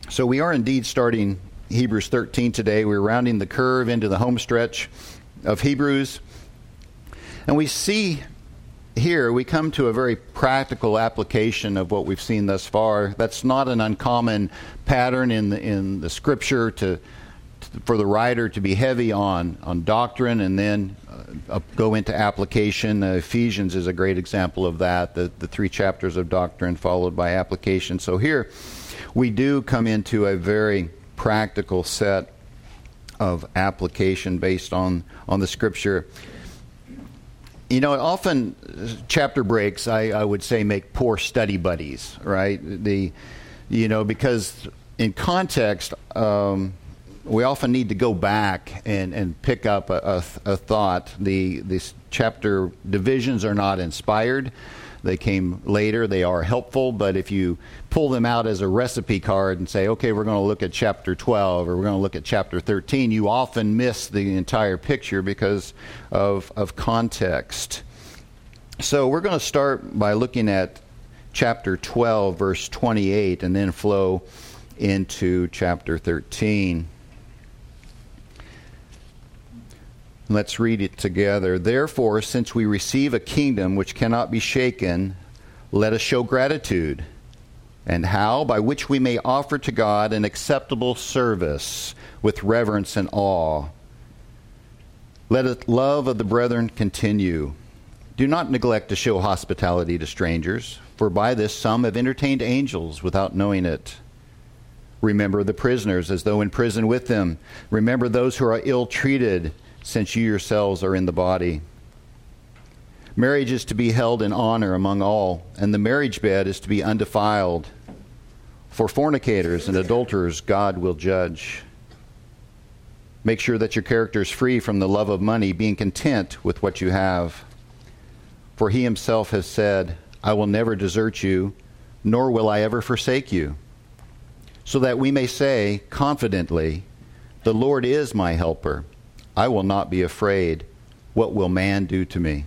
So we are indeed starting Hebrews 13 today. We're rounding the curve into the home stretch of Hebrews. And we see here, we come to a very practical application of what we've seen thus far. That's not an uncommon pattern in the Scripture for the writer to be heavy on doctrine and then go into application. Ephesians is a great example of that, the 3 chapters of doctrine followed by application. So here we do come into a very practical set of application based on the Scripture. You know, often chapter breaks, I would say, make poor study buddies, right? Because in context, we often need to go back and pick up a thought. These chapter divisions are not inspired. They came later. They are helpful, but if you pull them out as a recipe card and say, okay, we're going to look at chapter 12 or we're going to look at chapter 13, you often miss the entire picture because of context. So we're going to start by looking at chapter 12, verse 28, and then flow into chapter 13. Let's read it together. Therefore, since we receive a kingdom which cannot be shaken, let us show gratitude. And how? By which we may offer to God an acceptable service with reverence and awe. Let the love of the brethren continue. Do not neglect to show hospitality to strangers, for by this some have entertained angels without knowing it. Remember the prisoners as though in prison with them. Remember those who are ill-treated, since you yourselves are in the body. Marriage is to be held in honor among all, and the marriage bed is to be undefiled. For fornicators and adulterers God will judge. Make sure that your character is free from the love of money, being content with what you have. For he himself has said, I will never desert you, nor will I ever forsake you. So that we may say confidently, the Lord is my helper. I will not be afraid. What will man do to me?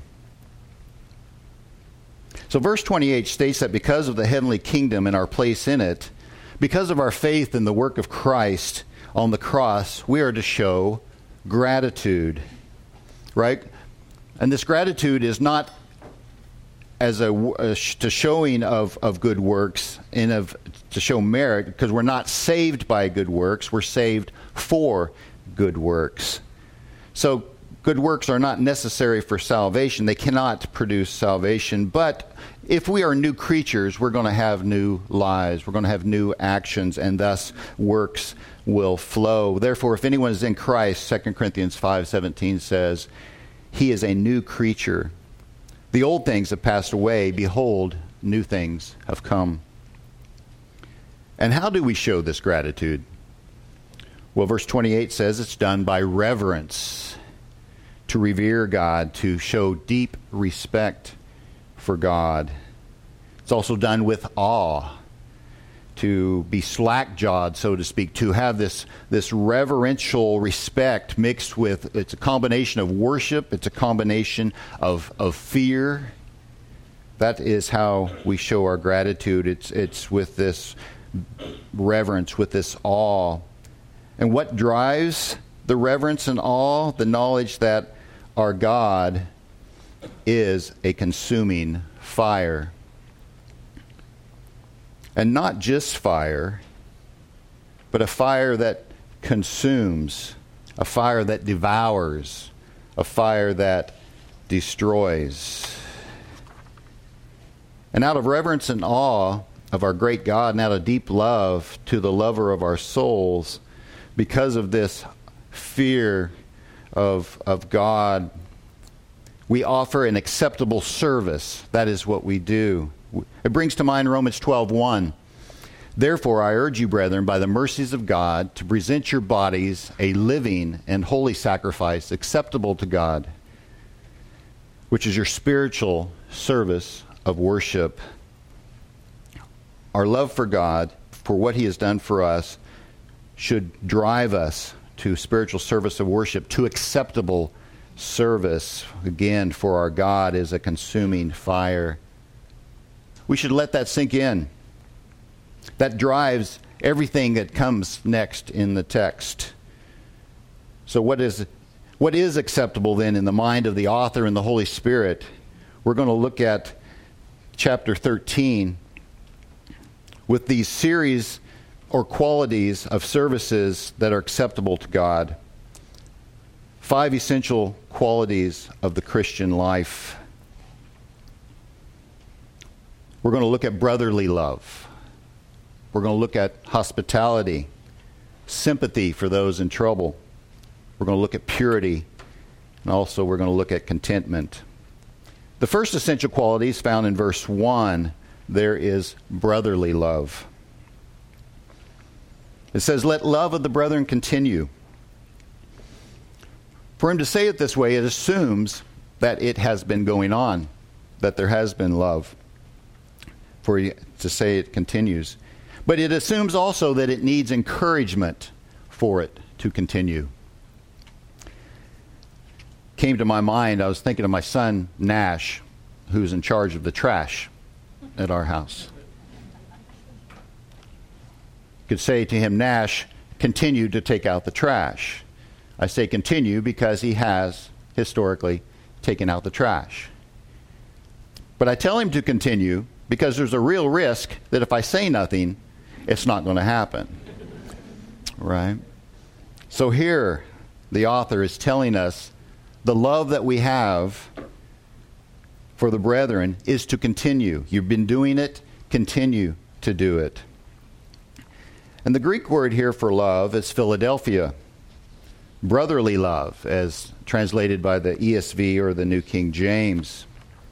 So verse 28 states that because of the heavenly kingdom and our place in it, because of our faith in the work of Christ on the cross, we are to show gratitude, right? And this gratitude is not as to showing of good works and to show merit, because we're not saved by good works. We're saved for good works. So good works are not necessary for salvation. They cannot produce salvation. But if we are new creatures, we're going to have new lives. We're going to have new actions, and thus works will flow. Therefore, if anyone is in Christ, 2 Corinthians 5:17 says, he is a new creature. The old things have passed away. Behold, new things have come. And how do we show this gratitude? Well, verse 28 says it's done by reverence, to revere God, to show deep respect for God. It's also done with awe, to be slack-jawed, so to speak, to have this reverential respect mixed with, it's a combination of worship, it's a combination of fear. That is how we show our gratitude. It's with this reverence, with this awe. And what drives the reverence and awe? The knowledge that our God is a consuming fire. And not just fire, but a fire that consumes, a fire that devours, a fire that destroys. And out of reverence and awe of our great God, and out of deep love to the lover of our souls, because of this fear of God, we offer an acceptable service. That is what we do. It brings to mind Romans 12:1. Therefore, I urge you, brethren, by the mercies of God, to present your bodies a living and holy sacrifice, acceptable to God, which is your spiritual service of worship. Our love for God, for what He has done for us, should drive us to spiritual service of worship, to acceptable service. Again, for our God is a consuming fire. We should let that sink in. That drives everything that comes next in the text. So what is acceptable then in the mind of the author and the Holy Spirit? We're going to look at chapter 13 with these series or qualities of services that are acceptable to God. 5 essential qualities of the Christian life. We're going to look at brotherly love. We're going to look at hospitality, sympathy for those in trouble. We're going to look at purity, and also we're going to look at contentment. The first essential quality is found in verse 1. There is brotherly love. It says, "Let love of the brethren continue." For him to say it this way, it assumes that it has been going on, that there has been love. For you to say it continues. But it assumes also that it needs encouragement for it to continue. Came to my mind, I was thinking of my son, Nash, who's in charge of the trash at our house. Could say to him, "Nash, continue to take out the trash." I say continue because he has historically taken out the trash. But I tell him to continue because there's a real risk that if I say nothing, it's not going to happen. Right? So here, the author is telling us the love that we have for the brethren is to continue. You've been doing it, continue to do it. And the Greek word here for love is Philadelphia. Brotherly love, as translated by the ESV or the New King James.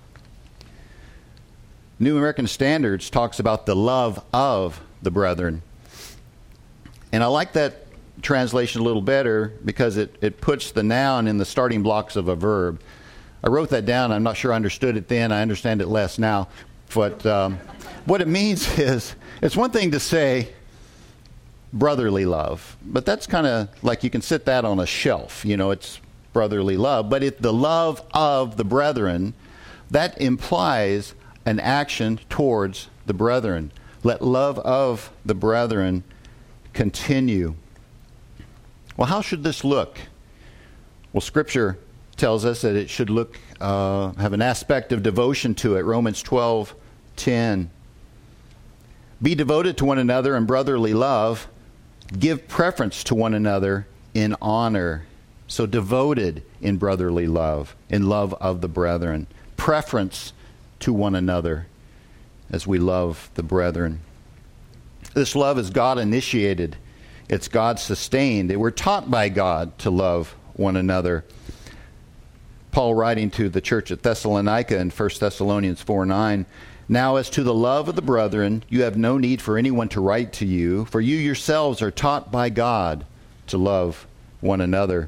New American Standards talks about the love of the brethren. And I like that translation a little better because it puts the noun in the starting blocks of a verb. I wrote that down. I'm not sure I understood it then. I understand it less now. But what it means is, it's one thing to say brotherly love, but that's kind of like you can sit that on a shelf. You know, it's brotherly love. But the love of the brethren, that implies an action towards the brethren. Let love of the brethren continue. Well, how should this look? Well, Scripture tells us that it should look, have an aspect of devotion to it. Romans 12:10. Be devoted to one another in brotherly love. Give preference to one another in honor. So devoted in brotherly love, in love of the brethren. Preference to one another as we love the brethren. This love is God-initiated. It's God-sustained. We're taught by God to love one another. Paul writing to the church at Thessalonica in 1 Thessalonians 4:9, "Now as to the love of the brethren, you have no need for anyone to write to you, for you yourselves are taught by God to love one another."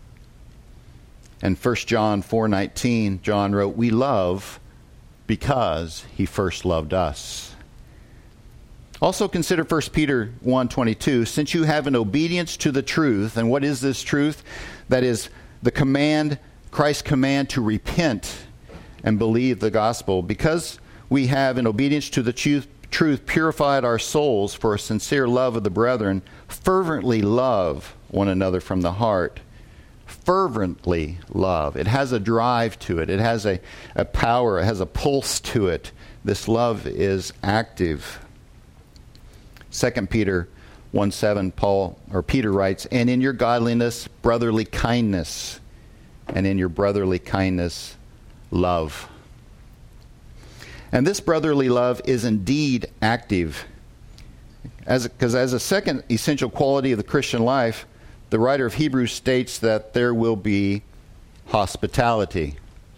And 1 John 4:19, John wrote, "We love because he first loved us." Also consider 1 Peter 1:22, "Since you have an obedience to the truth," and what is this truth? That is the command, Christ's command to repent and believe the gospel. "Because we have in obedience to the truth purified our souls for a sincere love of the brethren, fervently love one another from the heart." Fervently love. It has a drive to it. It has a power. It has a pulse to it. This love is active. 2 Peter 1:7, Peter writes, "And in your godliness, brotherly kindness, and in your brotherly kindness, love." And this brotherly love is indeed active. Because as a second essential quality of the Christian life, the writer of Hebrews states that there will be hospitality.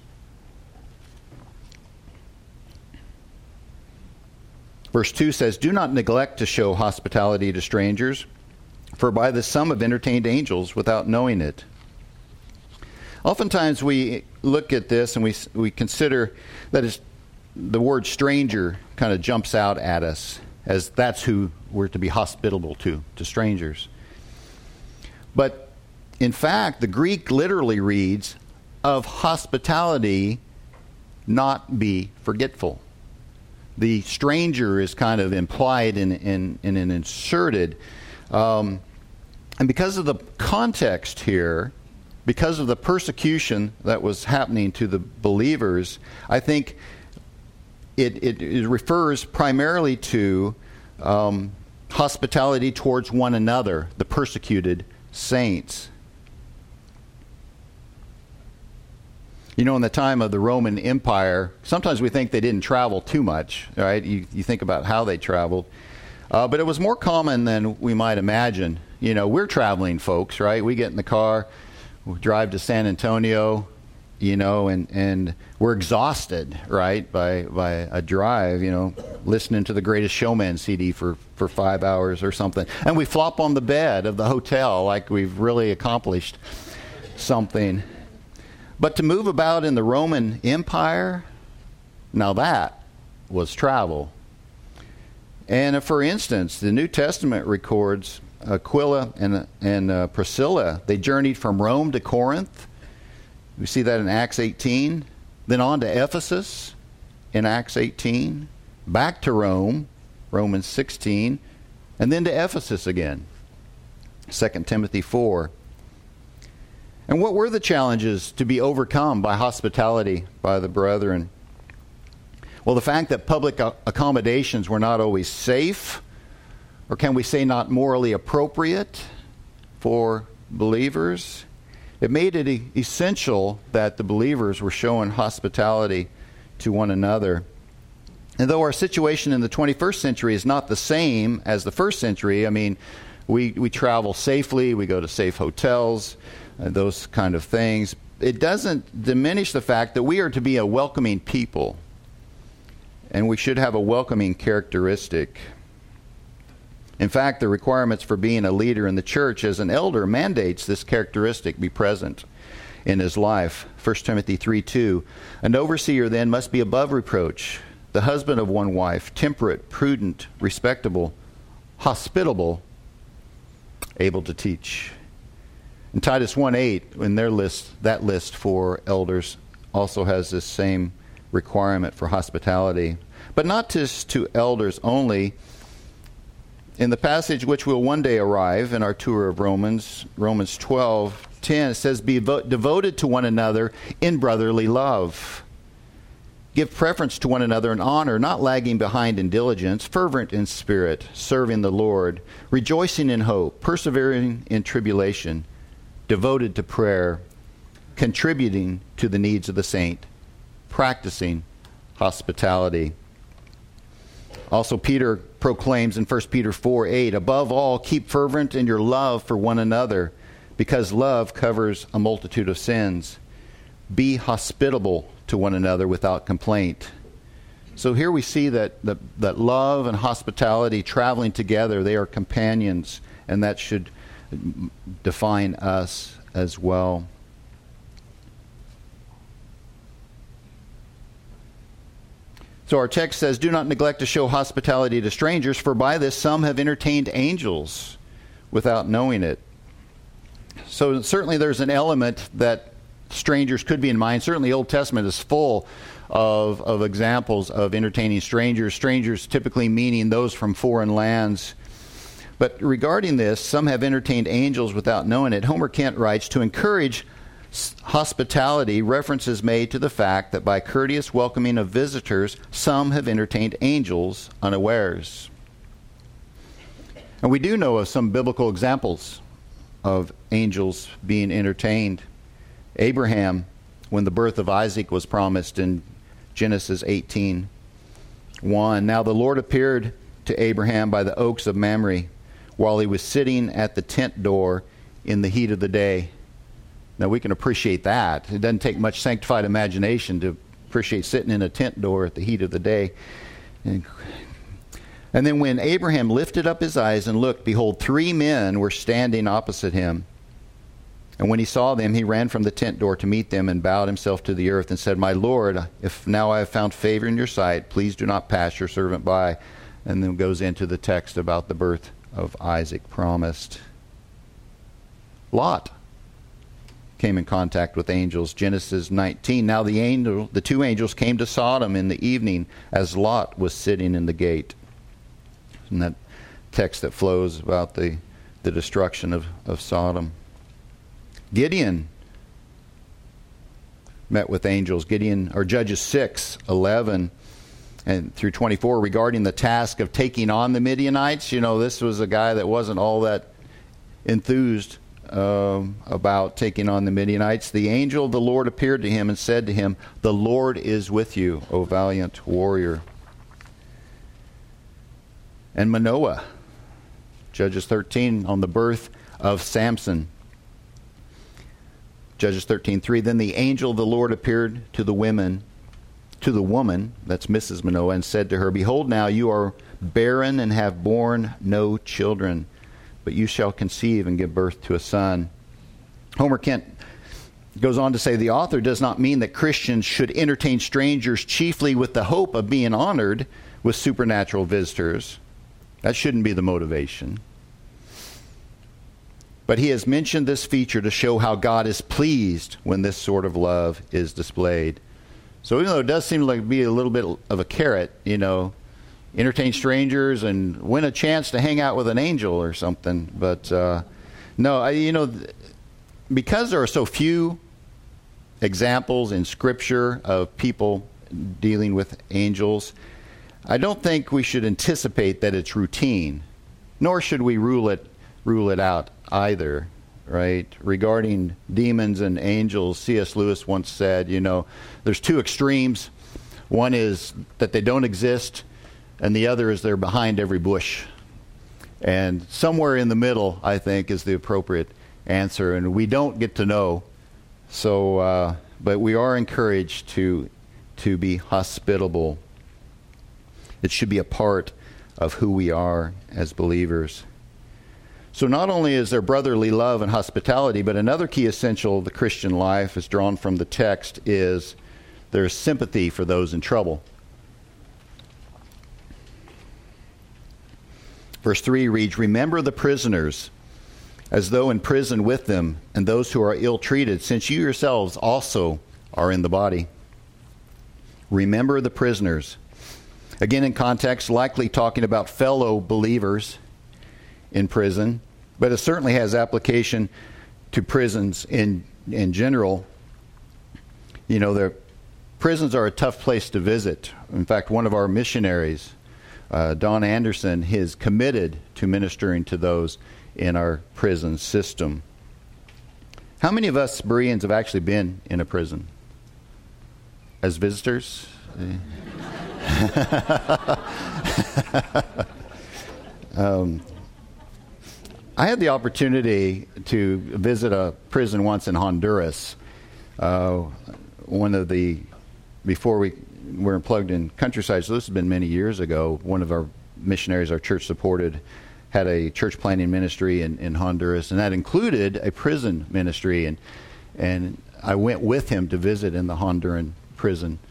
Verse 2 says, "Do not neglect to show hospitality to strangers, for by this some have entertained angels without knowing it." Oftentimes we look at this and we consider that the word stranger kind of jumps out at us as that's who we're to be hospitable to strangers. But in fact, the Greek literally reads, "Of hospitality not be forgetful." the stranger is kind of implied and inserted. And because of the context here, because of the persecution that was happening to the believers, I think it refers primarily to hospitality towards one another, the persecuted saints. You know, in the time of the Roman Empire, sometimes we think they didn't travel too much, right? You think about how they traveled. But it was more common than we might imagine. You know, we're traveling folks, right? We get in the car, we drive to San Antonio, you know, and we're exhausted, right, by a drive, you know, listening to the Greatest Showman CD for 5 hours or something. And we flop on the bed of the hotel like we've really accomplished something. But to move about in the Roman Empire, now that was travel. And for instance, the New Testament records Aquila and Priscilla. They journeyed from Rome to Corinth. We see that in Acts 18. Then on to Ephesus in Acts 18. Back to Rome, Romans 16. And then to Ephesus again, 2 Timothy 4. And what were the challenges to be overcome by hospitality by the brethren? Well, the fact that public accommodations were not always safe, or can we say not morally appropriate for believers, it made it essential that the believers were showing hospitality to one another. And though our situation in the 21st century is not the same as the first century, I mean, we travel safely, we go to safe hotels, those kind of things, it doesn't diminish the fact that we are to be a welcoming people. And we should have a welcoming characteristic. In fact, the requirements for being a leader in the church as an elder mandates this characteristic be present in his life. 1 Timothy 3:2. An overseer then must be above reproach, the husband of one wife, temperate, prudent, respectable, hospitable, able to teach. And Titus 1:8, in their list, that list for elders also has this same requirement for hospitality. But not just to elders only. In the passage which will one day arrive in our tour of Romans 12:10, it says, be devoted to one another in brotherly love. Give preference to one another in honor, not lagging behind in diligence, fervent in spirit, serving the Lord, rejoicing in hope, persevering in tribulation, devoted to prayer, contributing to the needs of the saint, practicing hospitality. Also, Peter proclaims in 1 Peter 4:8, above all, keep fervent in your love for one another, because love covers a multitude of sins. Be hospitable to one another without complaint. So here we see that love and hospitality traveling together, they are companions, and that should define us as well. So our text says, do not neglect to show hospitality to strangers, for by this some have entertained angels without knowing it. So certainly there's an element that strangers could be in mind. Certainly the Old Testament is full of examples of entertaining strangers. Strangers typically meaning those from foreign lands. But regarding this, some have entertained angels without knowing it. Homer Kent writes, to encourage hospitality, reference is made to the fact that by courteous welcoming of visitors, some have entertained angels unawares. And we do know of some biblical examples of angels being entertained. Abraham, when the birth of Isaac was promised in Genesis 18:1, now the Lord appeared to Abraham by the oaks of Mamre, while he was sitting at the tent door in the heat of the day. Now we can appreciate that. It doesn't take much sanctified imagination to appreciate sitting in a tent door at the heat of the day. And then when Abraham lifted up his eyes and looked, behold, 3 men were standing opposite him. And when he saw them, he ran from the tent door to meet them and bowed himself to the earth and said, my Lord, if now I have found favor in your sight, please do not pass your servant by. And then goes into the text about the birth of Isaac promised. Lot. came in contact with angels. Genesis 19. Now the two angels came to Sodom in the evening as Lot was sitting in the gate. And that text that flows about the destruction of Sodom. Gideon met with angels. Gideon, or Judges 6:11 and through 24, regarding the task of taking on the Midianites. This was a guy that wasn't all that enthused about taking on the Midianites. The angel of the Lord appeared to him and said to him, "The Lord is with you, O valiant warrior." And Manoah, Judges 13, on the birth of Samson. Judges 13:3. Then the angel of the Lord appeared to the woman, that's Mrs. Manoah, and said to her, "Behold, now you are barren and have borne no children, but you shall conceive and give birth to a son." Homer Kent goes on to say, the author does not mean that Christians should entertain strangers chiefly with the hope of being honored with supernatural visitors. That shouldn't be the motivation. But he has mentioned this feature to show how God is pleased when this sort of love is displayed. So even though it does seem like be a little bit of a carrot, entertain strangers and win a chance to hang out with an angel or something. But no, because there are so few examples in Scripture of people dealing with angels, I don't think we should anticipate that it's routine, nor should we rule it out either, right? Regarding demons and angels, C.S. Lewis once said, there's two extremes. One is that they don't exist, and the other is they're behind every bush. And somewhere in the middle, I think, is the appropriate answer, and we don't get to know. So, but we are encouraged to be hospitable. It should be a part of who we are as believers. So not only is there brotherly love and hospitality, but another key essential of the Christian life, as drawn from the text, is there's sympathy for those in trouble. Verse 3 reads, "Remember the prisoners, as though in prison with them, and those who are ill-treated, since you yourselves also are in the body." Remember the prisoners. Again, in context, likely talking about fellow believers in prison, but it certainly has application to prisons in general. The prisons are a tough place to visit. In fact, one of our missionaries, Don Anderson, is committed to ministering to those in our prison system. How many of us Bereans have actually been in a prison as visitors? I had the opportunity to visit a prison once in Honduras. Before we were plugged in Countryside, so this has been many years ago, one of our missionaries our church supported had a church planting ministry in Honduras, and that included a prison ministry, and I went with him to visit in the Honduran prison.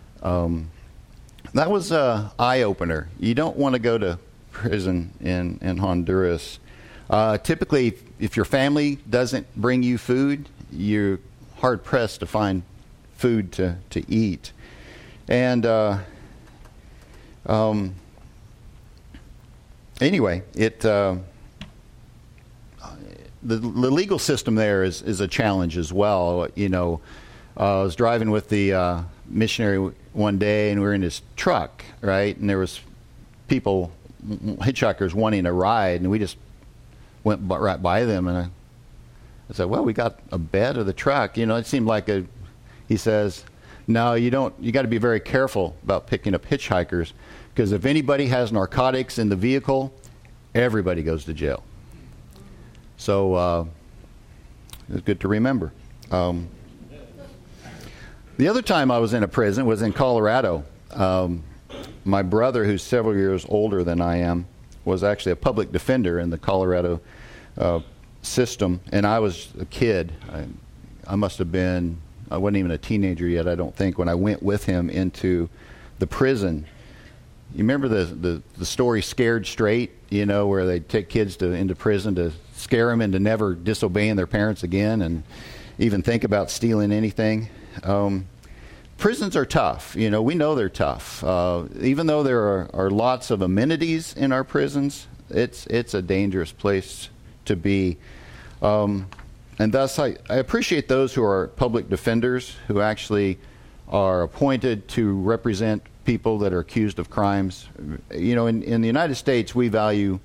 That was an eye-opener. You don't want to go to prison in Honduras. Typically, if your family doesn't bring you food, you're hard-pressed to find food to eat. And anyway, the legal system there is a challenge as well. I was driving with the missionary one day, and we were in his truck, right? And there was people, hitchhikers, wanting a ride, and we just went right by them, and I said, "Well, we got a bed of the truck." It seemed like he says, "No, you don't. You got to be very careful about picking up hitchhikers, because if anybody has narcotics in the vehicle, everybody goes to jail." So it's good to remember. The other time I was in a prison was in Colorado. My brother, who's several years older than I am, was actually a public defender in the Colorado system, and I was a kid. I wasn't even a teenager yet, I don't think, when I went with him into the prison. You remember the story Scared Straight, where they take kids into prison to scare them into never disobeying their parents again, even think about stealing anything. Prisons are tough. We know they're tough. Even though there are lots of amenities in our prisons, it's a dangerous place to be. And thus, I appreciate those who are public defenders who actually are appointed to represent people that are accused of crimes. In the United States, we value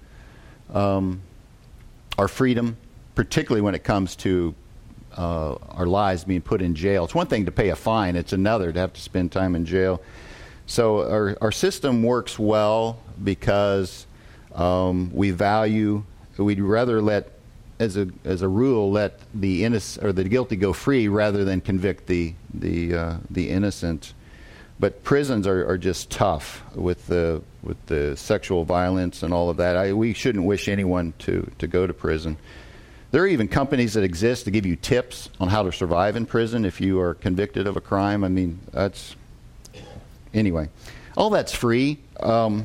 our freedom, particularly when it comes to our lives being put in jail. It's one thing to pay a fine. It's another to have to spend time in jail. So our system works well because we'd rather let, as a rule, let the innocent or the guilty go free rather than convict the innocent. But prisons are just tough with the sexual violence and all of that. We shouldn't wish anyone to go to prison. There are even companies that exist to give you tips on how to survive in prison if you are convicted of a crime. Anyway, all that's free. But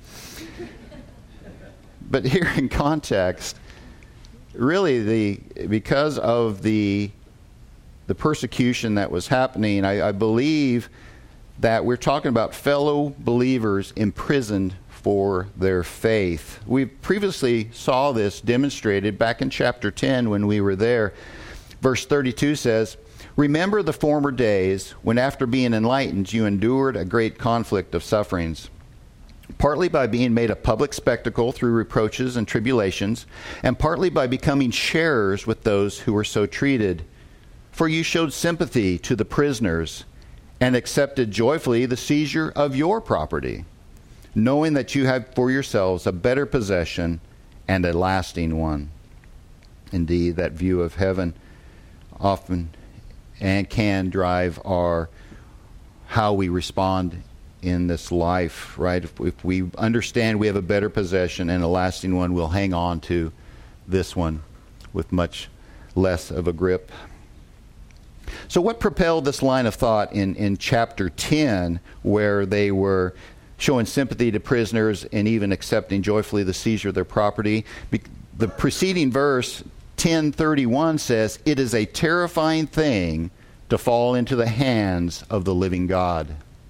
here in context, really because of the persecution that was happening, I believe that we're talking about fellow believers imprisoned for their faith. We previously saw this demonstrated back in chapter 10 when we were there. Verse 32 says, "Remember the former days when after being enlightened you endured a great conflict of sufferings, partly by being made a public spectacle through reproaches and tribulations, and partly by becoming sharers with those who were so treated. For you showed sympathy to the prisoners and accepted joyfully the seizure of your property, knowing that you have for yourselves a better possession and a lasting one." Indeed, that view of heaven often and can drive how we respond in this life, right? If we understand we have a better possession and a lasting one, we'll hang on to this one with much less of a grip. So what propelled this line of thought in chapter 10, where they were showing sympathy to prisoners and even accepting joyfully the seizure of their property? The preceding verse, 10:31, says, "It is a terrifying thing to fall into the hands of the living God."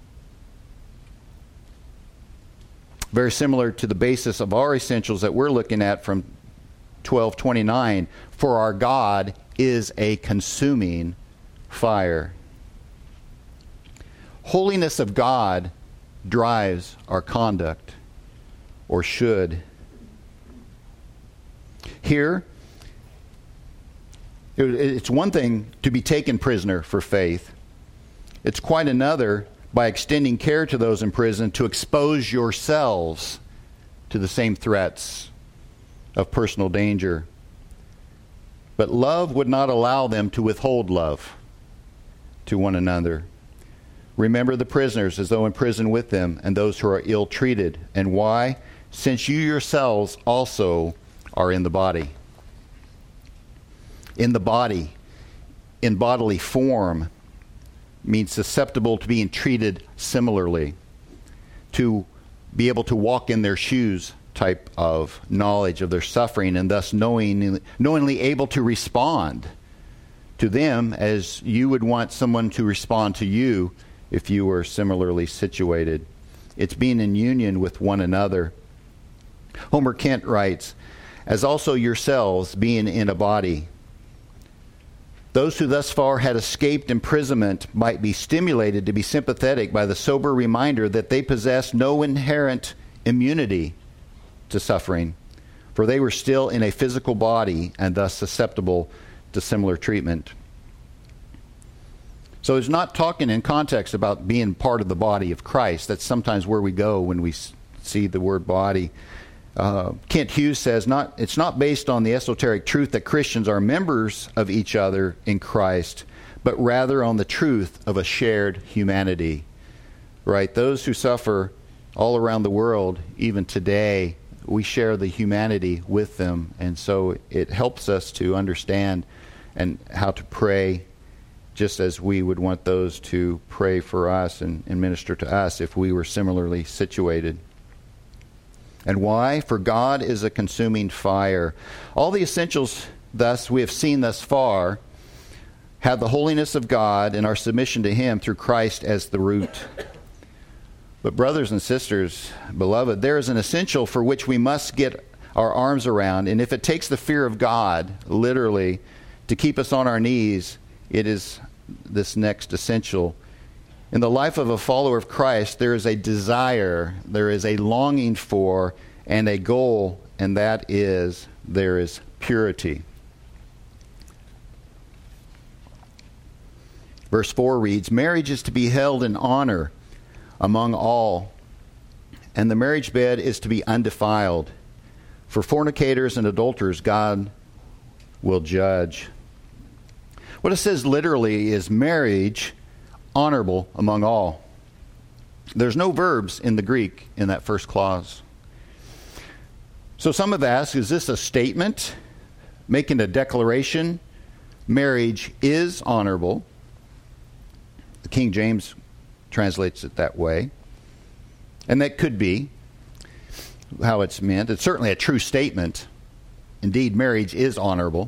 Very similar to the basis of our essentials that we're looking at from 12:29, "For our God is a consuming fire." Holiness of God drives our conduct, or should. Here, it's one thing to be taken prisoner for faith. It's quite another, by extending care to those in prison, to expose yourselves to the same threats of personal danger. But love would not allow them to withhold love to one another. Remember the prisoners as though in prison with them, and those who are ill-treated. And why? Since you yourselves also are in the body. In the body, in bodily form, means susceptible to being treated similarly, to be able to walk in their shoes type of knowledge of their suffering, and thus knowingly able to respond to them as you would want someone to respond to you if you were similarly situated. It's being in union with one another. Homer Kent writes, "As also yourselves being in a body, those who thus far had escaped imprisonment might be stimulated to be sympathetic by the sober reminder that they possess no inherent immunity to suffering, for they were still in a physical body and thus susceptible to similar treatment." So it's not talking in context about being part of the body of Christ. That's sometimes where we go when we see the word body. Kent Hughes says, it's not based on the esoteric truth that Christians are members of each other in Christ, but rather on the truth of a shared humanity. Right? Those who suffer all around the world, even today, we share the humanity with them. And so it helps us to understand and how to pray just as we would want those to pray for us and minister to us if we were similarly situated. And why? For God is a consuming fire. All the essentials, thus, we have seen thus far have the holiness of God and our submission to Him through Christ as the root. But brothers and sisters, beloved, there is an essential for which we must get our arms around, and if it takes the fear of God, literally, to keep us on our knees, it is this next essential. In the life of a follower of Christ, there is a desire, there is a longing for, and a goal, and that is, there is purity. Verse 4 reads, "Marriage is to be held in honor among all, and the marriage bed is to be undefiled. For fornicators and adulterers God will judge." What it says literally is marriage honorable among all. There's no verbs in the Greek in that first clause. So some have asked, is this a statement making a declaration? Marriage is honorable. The King James translates it that way. And that could be how it's meant. It's certainly a true statement. Indeed, marriage is honorable.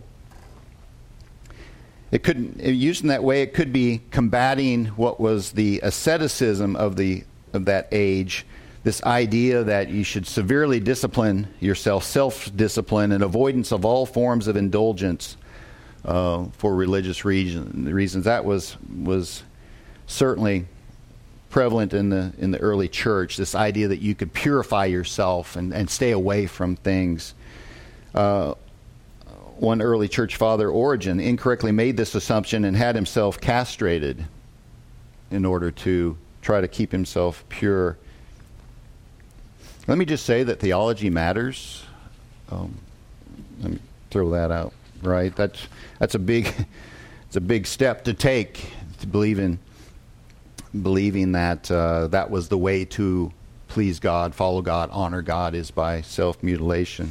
It could, used in that way, it could be combating what was the asceticism of that age, this idea that you should severely discipline yourself, self-discipline, and avoidance of all forms of indulgence for religious reasons. That was certainly prevalent in the early church, this idea that you could purify yourself and stay away from things. One early church father, Origen, incorrectly made this assumption and had himself castrated in order to try to keep himself pure. Let me just say that theology matters. Let me throw that out. Right? It's a big step to take, to believing that that was the way to please God, follow God, honor God, is by self-mutilation.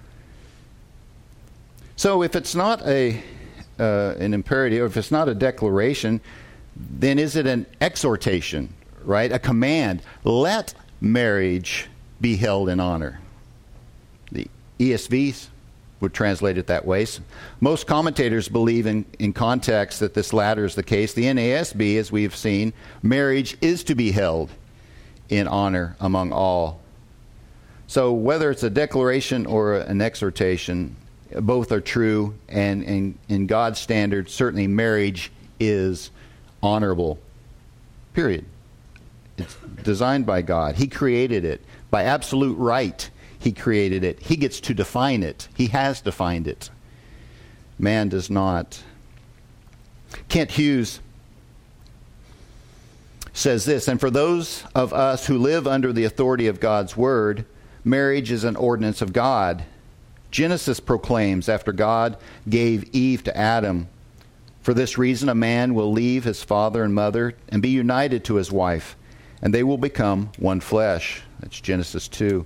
So if it's not an imperative, or if it's not a declaration, then is it an exhortation, right? A command. Let marriage be held in honor. The ESV would translate it that way. Most commentators believe in context that this latter is the case. The NASB, as we've seen, marriage is to be held in honor among all. So whether it's a declaration or an exhortation, both are true, and in God's standard, certainly marriage is honorable. Period. It's designed by God. He created it. By absolute right, He created it. He gets to define it. He has defined it. Man does not. Kent Hughes says this, "And for those of us who live under the authority of God's Word, marriage is an ordinance of God. Genesis proclaims, after God gave Eve to Adam, for this reason a man will leave his father and mother and be united to his wife, and they will become one flesh." That's Genesis 2.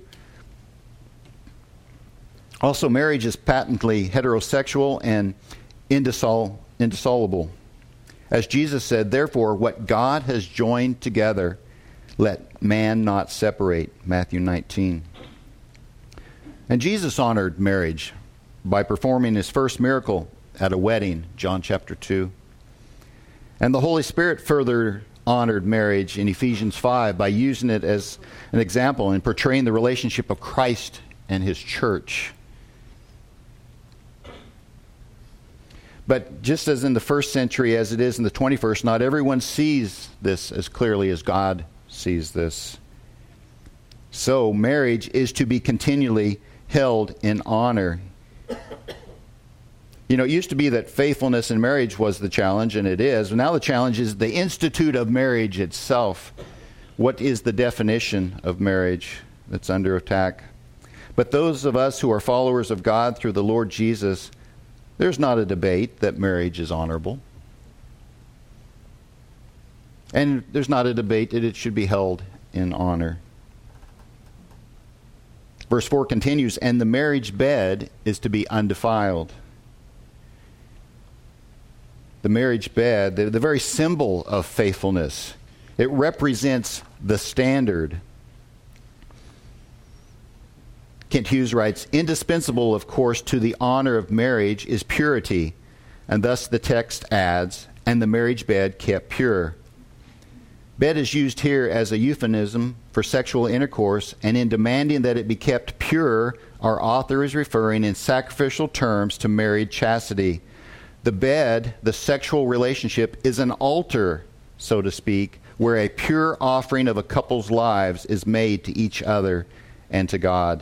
Also, marriage is patently heterosexual and indissoluble. As Jesus said, "Therefore, what God has joined together, let man not separate." Matthew 19. And Jesus honored marriage by performing His first miracle at a wedding, John chapter 2. And the Holy Spirit further honored marriage in Ephesians 5 by using it as an example and portraying the relationship of Christ and His church. But just as in the first century as it is in the 21st, not everyone sees this as clearly as God sees this. So marriage is to be continually held in honor. You know, it used to be that faithfulness in marriage was the challenge, and it is. Now the challenge is the institute of marriage itself. What is the definition of marriage that's under attack? But those of us who are followers of God through the Lord Jesus, there's not a debate that marriage is honorable. And there's not a debate that it should be held in honor. Verse 4 continues, "And the marriage bed is to be undefiled." The marriage bed, the very symbol of faithfulness, it represents the standard. Kent Hughes writes, "Indispensable, of course, to the honor of marriage is purity, And thus the text adds, and the marriage bed kept pure. Bed is used here as a euphemism for sexual intercourse, and in demanding that it be kept pure, our author is referring in sacrificial terms to married chastity. The bed, the sexual relationship, is an altar, so to speak, where a pure offering of a couple's lives is made to each other and to God.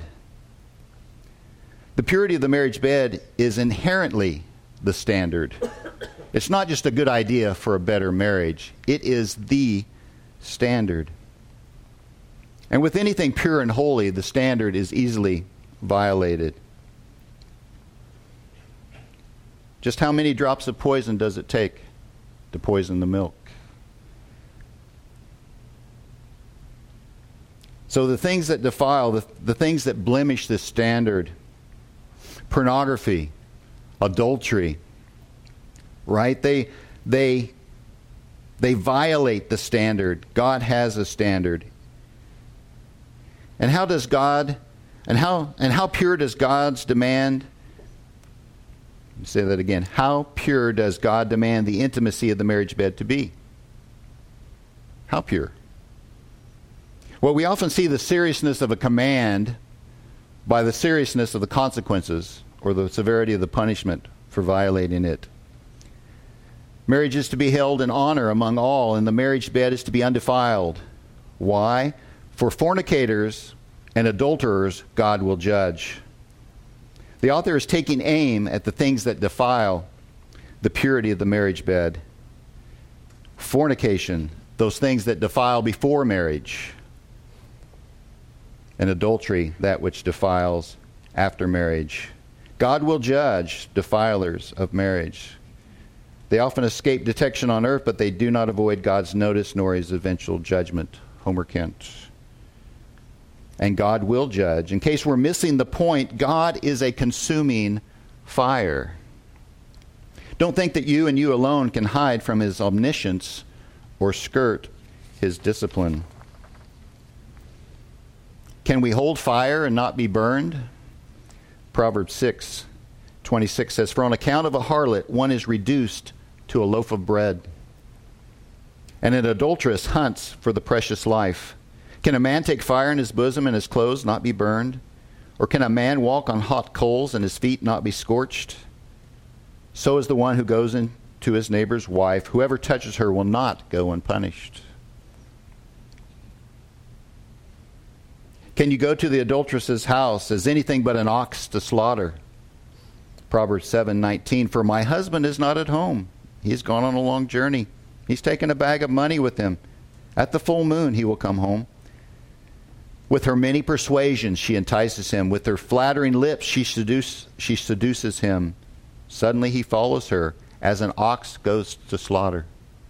The purity of the marriage bed is inherently the standard. It's not just a good idea for a better marriage. It is the standard. And with anything pure and holy, the standard is easily violated. Just how many drops of poison does it take to poison the milk? So the things that defile, the things that blemish this standard, pornography, adultery, right? They violate the standard. God has a standard. And how pure does God's demand? Let me say that again. How pure does God demand the intimacy of the marriage bed to be? How pure? Well, we often see the seriousness of a command by the seriousness of the consequences or the severity of the punishment for violating it. Marriage is to be held in honor among all, and the marriage bed is to be undefiled. Why? For fornicators and adulterers, God will judge. The author is taking aim at the things that defile the purity of the marriage bed. Fornication, those things that defile before marriage. And adultery, that which defiles after marriage. God will judge defilers of marriage. They often escape detection on earth, but they do not avoid God's notice nor his eventual judgment. Homer Kent. And God will judge. In case we're missing the point, God is a consuming fire. Don't think that you and you alone can hide from his omniscience or skirt his discipline. Can we hold fire and not be burned? Proverbs 6:26 says, "For on account of a harlot, one is reduced to a loaf of bread, and an adulteress hunts for the precious life. Can a man take fire in his bosom and his clothes not be burned? Or can a man walk on hot coals and his feet not be scorched? So is the one who goes into his neighbor's wife. Whoever touches her will not go unpunished." Can you go to the adulteress's house as anything but an ox to slaughter? Proverbs 7:19, "For my husband is not at home. He's gone on a long journey. He's taken a bag of money with him. At the full moon he will come home." With her many persuasions she entices him. With her flattering lips she seduces him. Suddenly he follows her, as an ox goes to slaughter,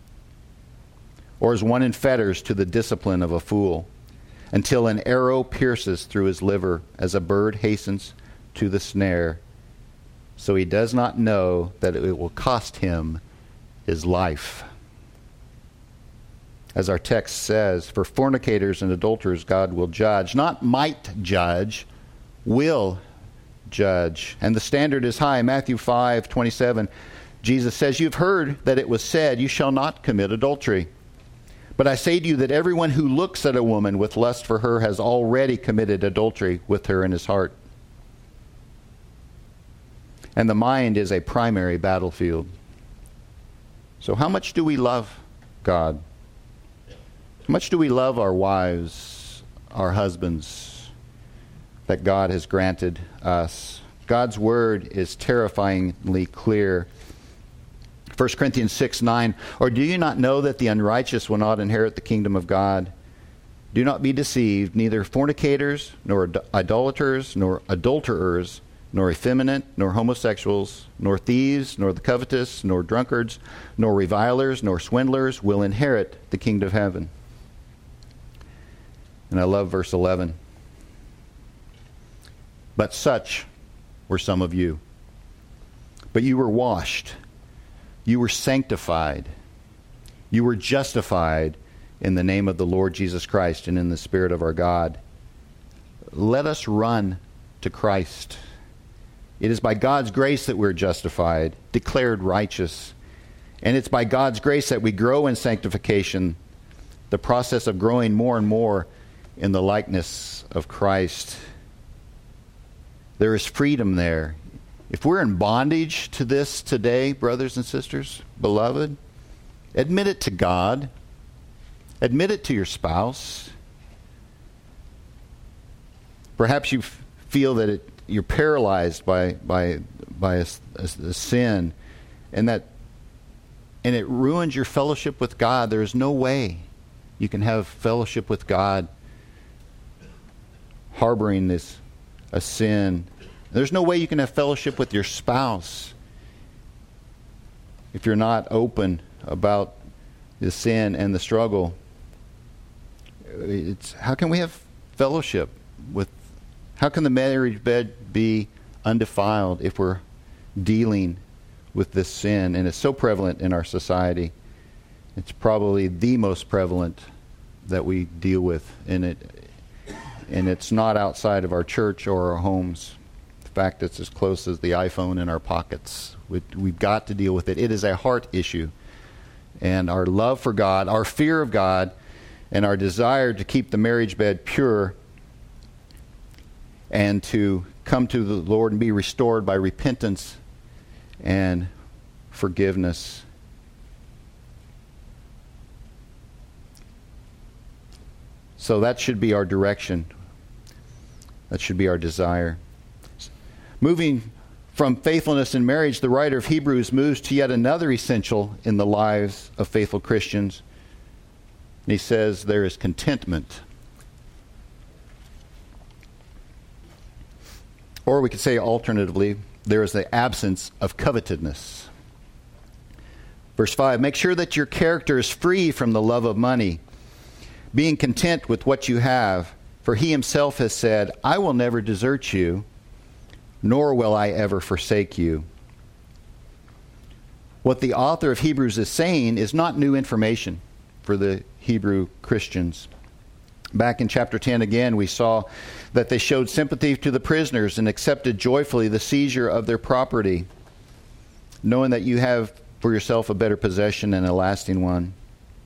or as one in fetters to the discipline of a fool, until an arrow pierces through his liver, as a bird hastens to the snare. So he does not know that it will cost him his life. As our text says, for fornicators and adulterers God will judge. Not might judge, will judge. And the standard is high. Matthew 5:27, Jesus says, "You've heard that it was said, 'You shall not commit adultery.' But I say to you that everyone who looks at a woman with lust for her has already committed adultery with her in his heart." And the mind is a primary battlefield. So how much do we love God? How much do we love our wives, our husbands, that God has granted us? God's word is terrifyingly clear. 1 Corinthians 6:9, "Or do you not know that the unrighteous will not inherit the kingdom of God? Do not be deceived, neither fornicators, nor idolaters, nor adulterers, nor effeminate, nor homosexuals, nor thieves, nor the covetous, nor drunkards, nor revilers, nor swindlers will inherit the kingdom of heaven." And I love verse 11. "But such were some of you. But you were washed, you were sanctified, you were justified in the name of the Lord Jesus Christ and in the Spirit of our God." Let us run to Christ It is by God's grace that we're justified, declared righteous. And it's by God's grace that we grow in sanctification, the process of growing more and more in the likeness of Christ. There is freedom there. If we're in bondage to this today, brothers and sisters, beloved, admit it to God. Admit it to your spouse. Perhaps you feel that you're paralyzed by a sin, and it ruins your fellowship with God. There is no way you can have fellowship with God harboring a sin. There's no way you can have fellowship with your spouse if you're not open about the sin and the struggle. How can we have fellowship with? How can the marriage bed be undefiled if we're dealing with this sin? And it's so prevalent in our society. It's probably the most prevalent that we deal with in it. And it's not outside of our church or our homes. In fact, it's as close as the iPhone in our pockets. We've got to deal with it. It is a heart issue. And our love for God, our fear of God, and our desire to keep the marriage bed pure and to come to the Lord and be restored by repentance and forgiveness. So that should be our direction. That should be our desire. Moving from faithfulness in marriage, the writer of Hebrews moves to yet another essential in the lives of faithful Christians. And he says there is contentment. Or we could say alternatively, there is the absence of covetousness. Verse 5, make sure that your character is free from the love of money, being content with what you have. For he himself has said, I will never desert you, nor will I ever forsake you. What the author of Hebrews is saying is not new information for the Hebrew Christians. Back in chapter 10 again, we saw that they showed sympathy to the prisoners and accepted joyfully the seizure of their property, knowing that you have for yourself a better possession and a lasting one.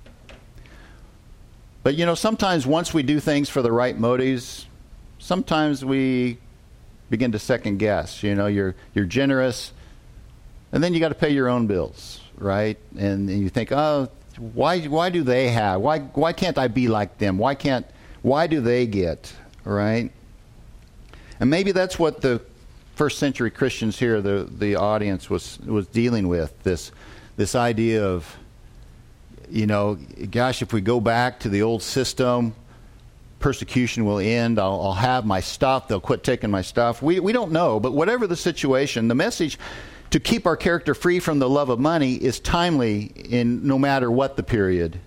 But sometimes once we do things for the right motives, sometimes we begin to second guess. You're generous, and then you got to pay your own bills, right? And you think, oh, why do they have? Why can't I be like them? Why do they get? Right? And maybe that's what the first century Christians here, the audience was dealing with, this idea of, gosh, if we go back to the old system, persecution will end. I'll have my stuff. They'll quit taking my stuff. We don't know, but whatever the situation, the message to keep our character free from the love of money is timely in no matter what the period.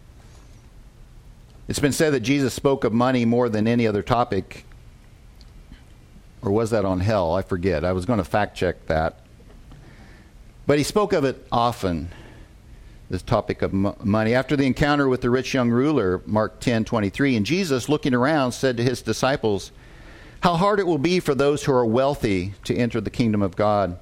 It's been said that Jesus spoke of money more than any other topic. Or was that on hell? I forget. I was going to fact check that. But he spoke of it often, this topic of money. After the encounter with the rich young ruler, Mark 10:23, and Jesus, looking around, said to his disciples, how hard it will be for those who are wealthy to enter the kingdom of God.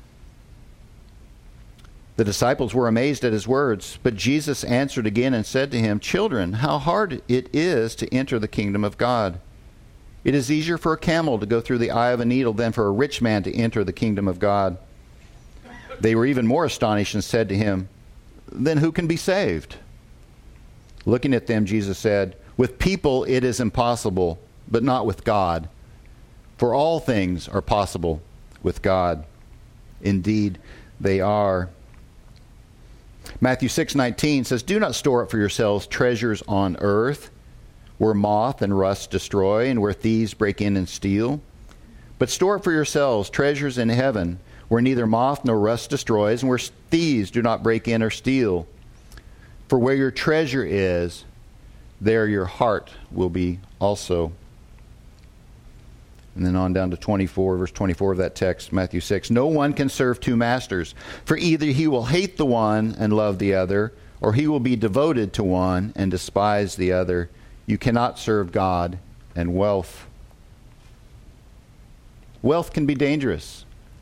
The disciples were amazed at his words, but Jesus answered again and said to him, children, how hard it is to enter the kingdom of God. It is easier for a camel to go through the eye of a needle than for a rich man to enter the kingdom of God. They were even more astonished and said to him, then who can be saved? Looking at them, Jesus said, with people it is impossible, but not with God. For all things are possible with God. Indeed, they are. Matthew 6:19 says, do not store up for yourselves treasures on earth, where moth and rust destroy, and where thieves break in and steal. But store up for yourselves treasures in heaven, where neither moth nor rust destroys, and where thieves do not break in or steal. For where your treasure is, there your heart will be also. And then on down to 24, verse 24 of that text, Matthew 6. No one can serve two masters, for either he will hate the one and love the other, or he will be devoted to one and despise the other. You cannot serve God and wealth. Wealth can be dangerous.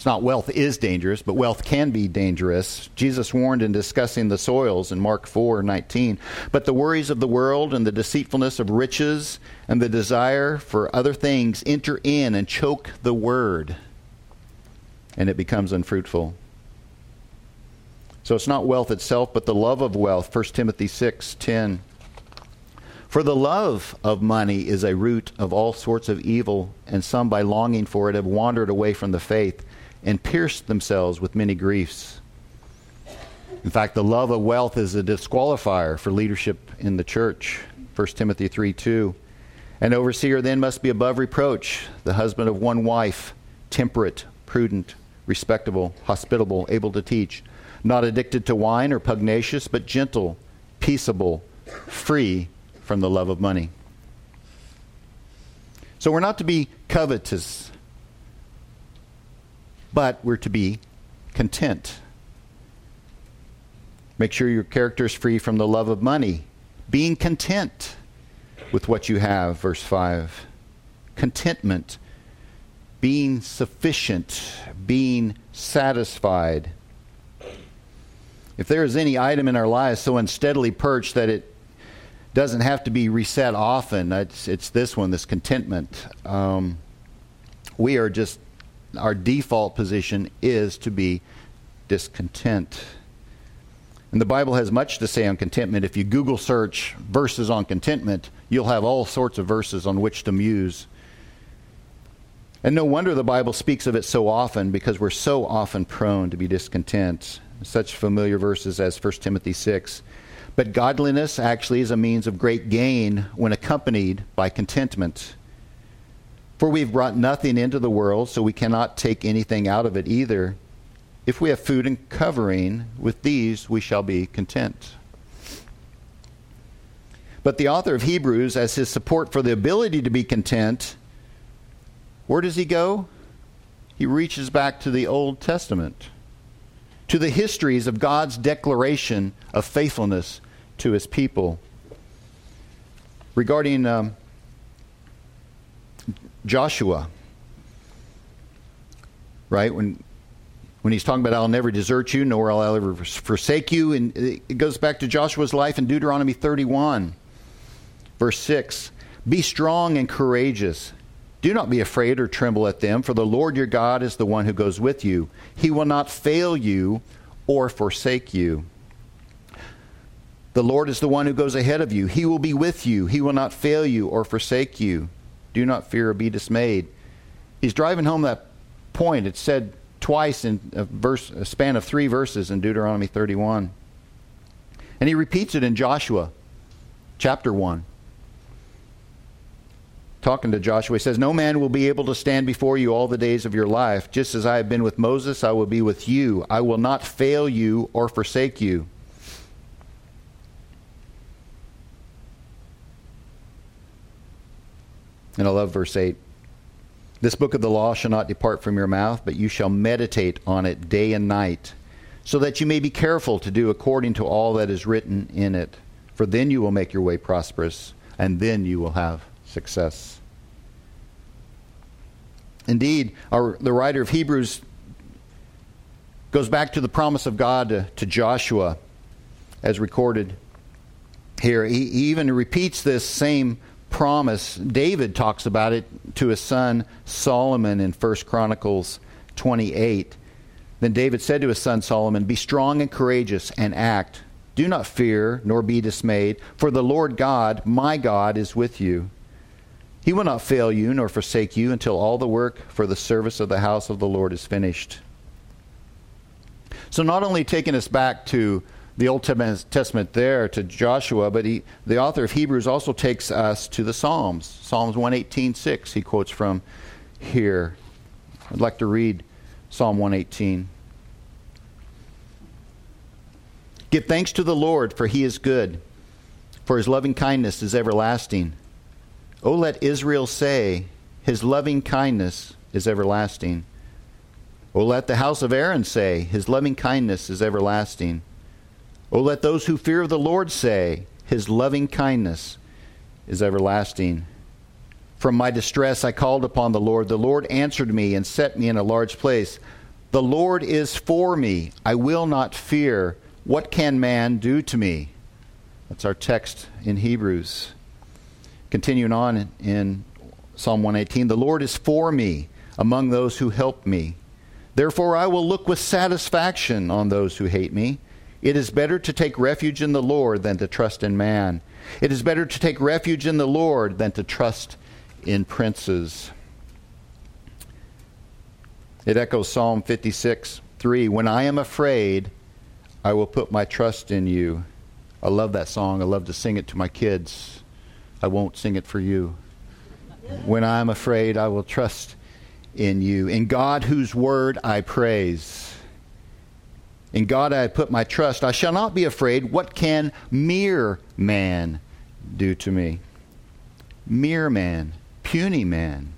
It's not wealth is dangerous, but wealth can be dangerous. Jesus warned in discussing the soils in Mark 4:19. But the worries of the world and the deceitfulness of riches and the desire for other things enter in and choke the word, and it becomes unfruitful. So it's not wealth itself, but the love of wealth. 1 Timothy 6:10. For the love of money is a root of all sorts of evil, and some by longing for it have wandered away from the faith and pierced themselves with many griefs. In fact, the love of wealth is a disqualifier for leadership in the church. 1 Timothy 3:2. An overseer then must be above reproach, the husband of one wife, temperate, prudent, respectable, hospitable, able to teach, not addicted to wine or pugnacious, but gentle, peaceable, free from the love of money. So we're not to be covetous, but we're to be content. Make sure your character is free from the love of money. Being content with what you have, verse 5. Contentment. Being sufficient. Being satisfied. If there is any item in our lives so unsteadily perched that it doesn't have to be reset often, it's this one, this contentment. We are just, our default position is to be discontent. And the Bible has much to say on contentment. If you Google search verses on contentment, you'll have all sorts of verses on which to muse. And no wonder the Bible speaks of it so often, because we're so often prone to be discontent. Such familiar verses as 1 Timothy 6. But godliness actually is a means of great gain when accompanied by contentment. For we've brought nothing into the world, so we cannot take anything out of it either. If we have food and covering, with these we shall be content. But the author of Hebrews, as his support for the ability to be content, where does he go? He reaches back to the Old Testament, to the histories of God's declaration of faithfulness to his people. Regarding Joshua, right? When he's talking about, I'll never desert you, nor will I ever forsake you. And it goes back to Joshua's life in Deuteronomy 31, verse 6. Be strong and courageous. Do not be afraid or tremble at them, for the Lord your God is the one who goes with you. He will not fail you or forsake you. The Lord is the one who goes ahead of you. He will be with you. He will not fail you or forsake you. Do not fear or be dismayed. He's driving home that point. It's said twice in a span of 3 verses in Deuteronomy 31. And he repeats it in Joshua chapter 1. Talking to Joshua, he says, no man will be able to stand before you all the days of your life. Just as I have been with Moses, I will be with you. I will not fail you or forsake you. And I love verse 8. This book of the law shall not depart from your mouth, but you shall meditate on it day and night, so that you may be careful to do according to all that is written in it. For then you will make your way prosperous, and then you will have success. Indeed, the writer of Hebrews goes back to the promise of God to Joshua, as recorded here. He even repeats this same promise. David talks about it to his son Solomon in 1 Chronicles 28. Then David said to his son Solomon, be strong and courageous and act. Do not fear nor be dismayed, for the Lord God, my God, is with you. He will not fail you nor forsake you until all the work for the service of the house of the Lord is finished. So not only taking us back to the Old Testament there to Joshua, but the author of Hebrews also takes us to the Psalms. Psalms 118:6 he quotes from here. I'd like to read Psalm 118. Give thanks to the Lord, for he is good, for his loving kindness is everlasting. O let Israel say, his loving kindness is everlasting. O let the house of Aaron say, his loving kindness is everlasting. O let those who fear the Lord say, his loving kindness is everlasting. From my distress I called upon the Lord. The Lord answered me and set me in a large place. The Lord is for me. I will not fear. What can man do to me? That's our text in Hebrews. Continuing on in Psalm 118, the Lord is for me among those who help me. Therefore I will look with satisfaction on those who hate me. It is better to take refuge in the Lord than to trust in man. It is better to take refuge in the Lord than to trust in princes. It echoes Psalm 56:3. When I am afraid, I will put my trust in you. I love that song. I love to sing it to my kids. I won't sing it for you. When I am afraid, I will trust in you. In God, whose word I praise. In God I put my trust. I shall not be afraid. What can mere man do to me? Mere man. Puny man.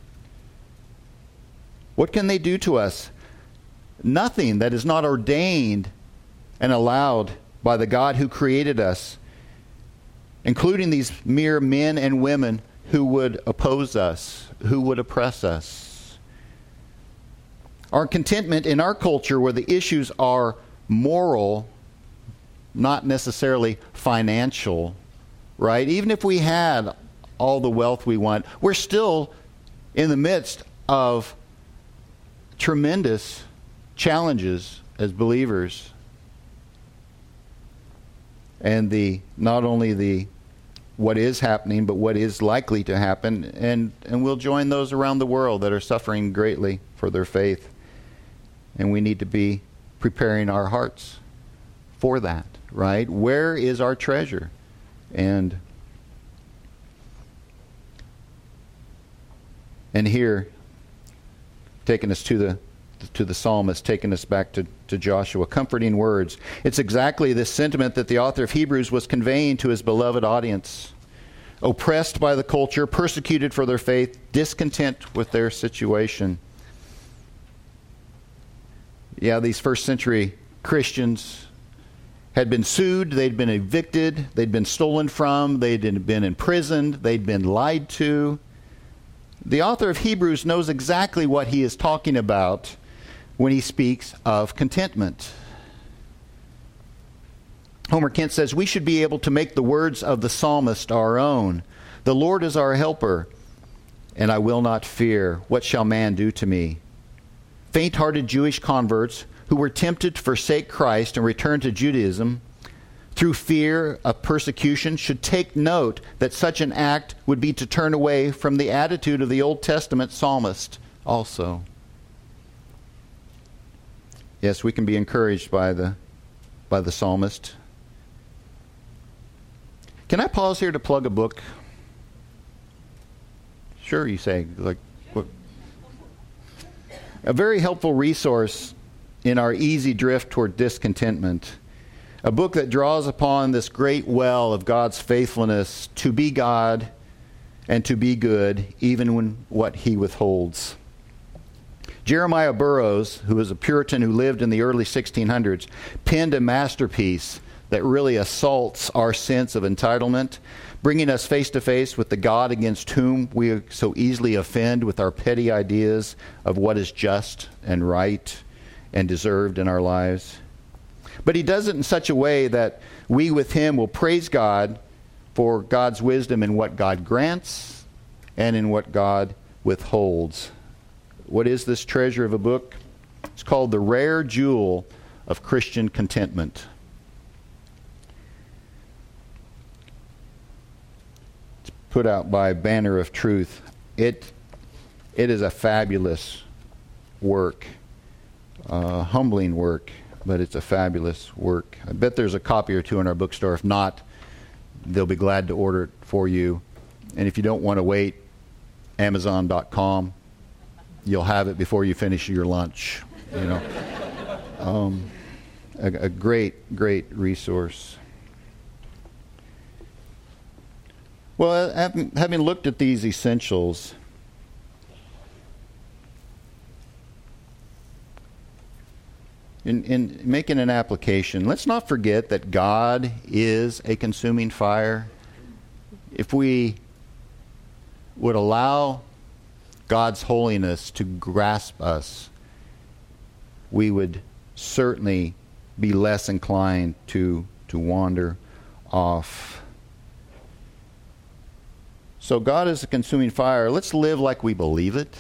What can they do to us? Nothing that is not ordained and allowed by the God who created us, including these mere men and women who would oppose us, who would oppress us. Our contentment in our culture, where the issues are moral, not necessarily financial, right? Even if we had all the wealth we want, we're still in the midst of tremendous challenges as believers. And not only what is happening, but what is likely to happen. And we'll join those around the world that are suffering greatly for their faith. And we need to be preparing our hearts for that, right? Where is our treasure? And here, taking us to the psalmist, taking us back to Joshua, comforting words. It's exactly this sentiment that the author of Hebrews was conveying to his beloved audience. Oppressed by the culture, persecuted for their faith, discontent with their situation. Yeah, these first century Christians had been sued, they'd been evicted, they'd been stolen from, they'd been imprisoned, they'd been lied to. The author of Hebrews knows exactly what he is talking about when he speaks of contentment. Homer Kent says, we should be able to make the words of the psalmist our own. The Lord is our helper, and I will not fear. What shall man do to me? Faint-hearted Jewish converts who were tempted to forsake Christ and return to Judaism through fear of persecution should take note that such an act would be to turn away from the attitude of the Old Testament psalmist also. Yes, we can be encouraged by the psalmist. Can I pause here to plug a book? Sure, you say. Like, what? A very helpful resource in our easy drift toward discontentment. A book that draws upon this great well of God's faithfulness to be God and to be good, even when what he withholds. Jeremiah Burroughs, who was a Puritan who lived in the early 1600s, penned a masterpiece that really assaults our sense of entitlement, bringing us face to face with the God against whom we so easily offend with our petty ideas of what is just and right and deserved in our lives. But he does it in such a way that we with him will praise God for God's wisdom in what God grants and in what God withholds. What is this treasure of a book? It's called The Rare Jewel of Christian Contentment. It's put out by Banner of Truth. It is a fabulous work, humbling work. But it's a fabulous work. I bet there's a copy or two in our bookstore. If not, they'll be glad to order it for you. And if you don't want to wait, Amazon.com, you'll have it before you finish your lunch. You know, a great resource. Well, having looked at these essentials, in making an application, let's not forget that God is a consuming fire. If we would allow God's holiness to grasp us, we would certainly be less inclined to wander off. So God is a consuming fire. Let's live like we believe it.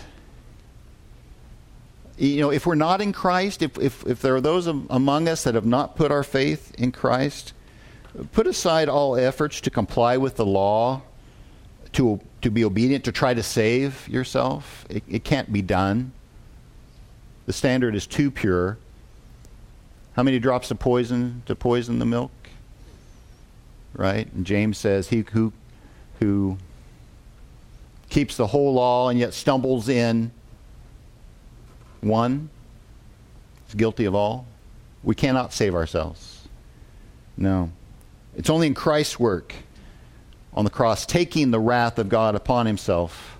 You know, if we're not in Christ, if there are those among us that have not put our faith in Christ, put aside all efforts to comply with the law, to be obedient, to try to save yourself. It can't be done. The standard is too pure. How many drops of poison to poison the milk? Right? And James says, he who keeps the whole law and yet stumbles in one is guilty of all. We cannot save ourselves. No. It's only in Christ's work on the cross, taking the wrath of God upon himself,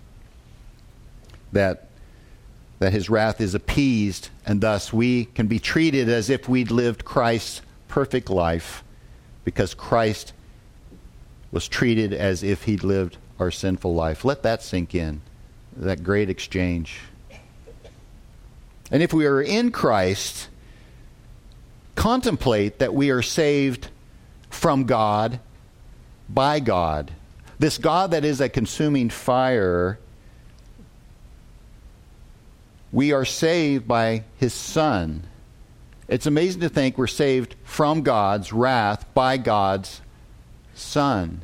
that his wrath is appeased, and thus we can be treated as if we'd lived Christ's perfect life, because Christ was treated as if he'd lived our sinful life. Let that sink in, that great exchange. And if we are in Christ, contemplate that we are saved from God, by God. This God that is a consuming fire, we are saved by his Son. It's amazing to think we're saved from God's wrath by God's Son.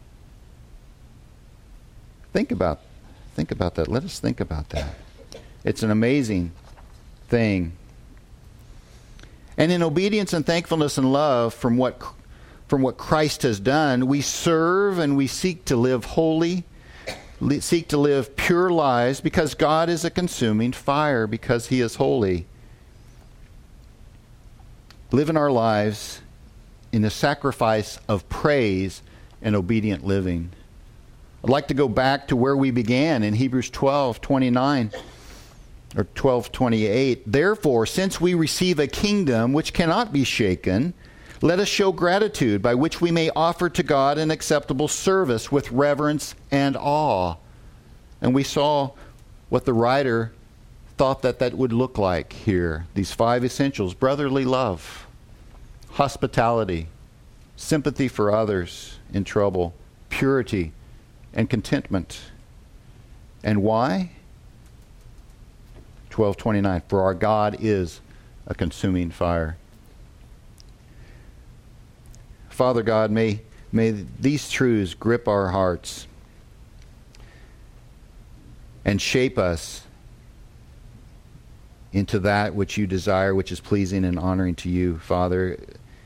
Think about that. Let us think about that. It's an amazing thing. And in obedience and thankfulness and love from what Christ has done, we serve and we seek to live holy, seek to live pure lives, because God is a consuming fire, because he is holy. Live in our lives in a sacrifice of praise and obedient living. I'd like to go back to where we began in Hebrews 12:29 or 12:28. Therefore, since we receive a kingdom which cannot be shaken, let us show gratitude by which we may offer to God an acceptable service with reverence and awe. And we saw what the writer thought that would look like here. These 5 essentials: brotherly love, hospitality, sympathy for others in trouble, purity, and contentment. And why? 12:29, for our God is a consuming fire. Father God, may these truths grip our hearts and shape us into that which you desire, which is pleasing and honoring to you, Father.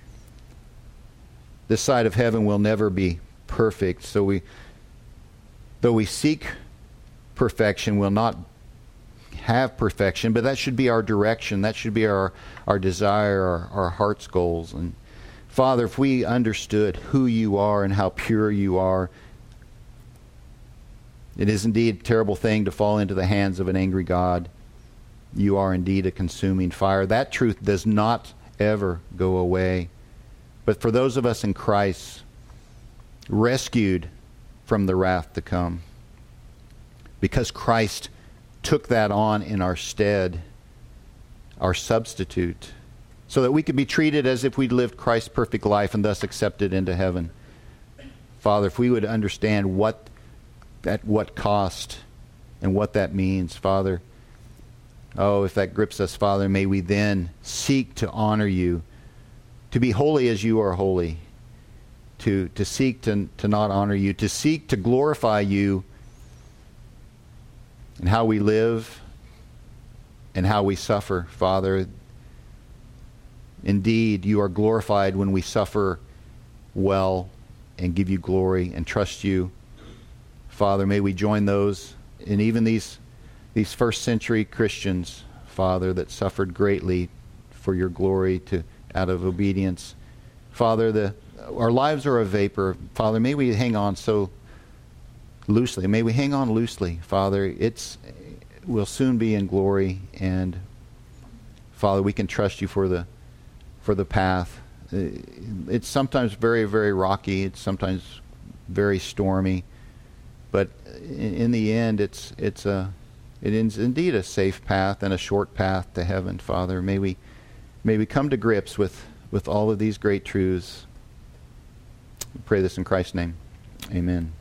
This side of heaven will never be perfect, so though we seek perfection, we'll not have perfection, but that should be our direction. That should be our desire, our heart's goals. And Father, if we understood who you are and how pure you are, it is indeed a terrible thing to fall into the hands of an angry God. You are indeed a consuming fire. That truth does not ever go away. But for those of us in Christ, rescued from the wrath to come, because Christ took that on in our stead, our substitute, so that we could be treated as if we'd lived Christ's perfect life and thus accepted into heaven. Father, if we would understand at what cost and what that means, Father, if that grips us, Father, may we then seek to honor you, to be holy as you are holy, to seek to not honor you, to seek to glorify you in how we live and how we suffer, Father. Indeed, you are glorified when we suffer well and give you glory and trust you. Father, may we join those, and even these first century Christians, Father, that suffered greatly for your glory out of obedience. Father, our lives are a vapor. Father, may we hang on so loosely. May we hang on loosely, Father. We'll soon be in glory, and Father, we can trust you for the path. It's sometimes very, very rocky. It's sometimes very stormy, but in the end, it's a It is indeed a safe path and a short path to heaven, Father. May we come to grips with all of these great truths. We pray this in Christ's name. Amen.